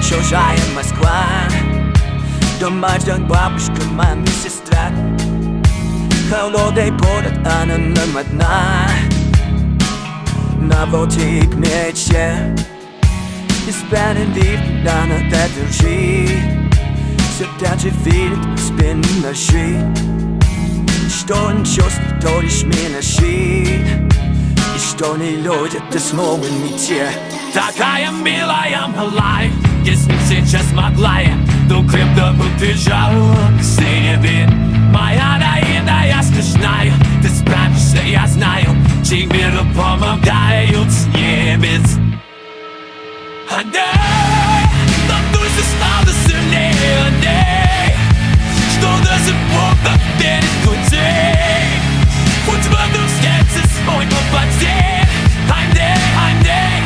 чужая Москва. Дома ждет бабушка, мама и сестра. Холодный город, она нам одна. На волте к мечте несправедливо она держит. Все так же видит спину ножи. Что он чувствует, то лишь миношит. И что не люди, ты снова не те. Такая милая, малая, если сейчас могла я, то крепко бы бежала к себе. Моя наивная, смешная, ты справишься, я знаю. Тебе помогают с небес. Отдай, нам душа стала сильнее, отдай, что даже Бог так верит в людей. Хоть в одном сердце свой попади. I'm there,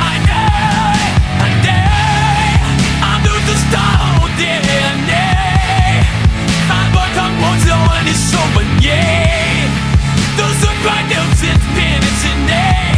I'm doing the star, DNA. I'm working on the one is so many. Those are right now, it's been a today.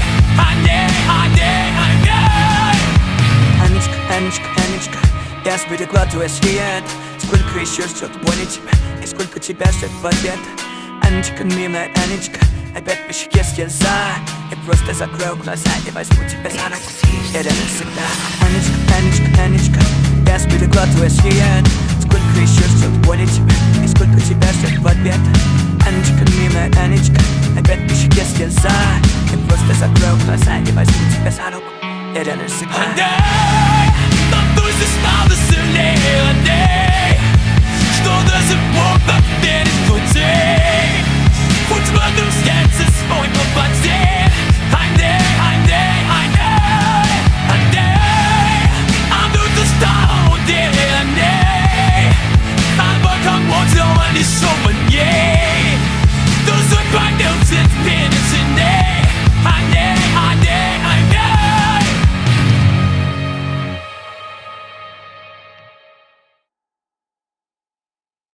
Анечка, Анечка, я сберегла твой свет. Сколько еще ждет боли тебя, и сколько тебя ждет в ответ. Анечка, милая Анечка, опять по щеке слеза. Я просто закрою глаза и возьму тебя за руку. Это навсегда. Анечка, Анечка, Анечка, я сберегла твой свет. Сколько еще ждет боли тебя, и сколько тебя ждет в ответ. Анечка, милая Анечка, опять по щеке слеза. Я просто закрою глаза и возьму тебя за руку. Это навсегда. Отдай, нам душа стала сильнее, отдай, что даже Бог так верит в людей. Хоть в одном сердце свой попади.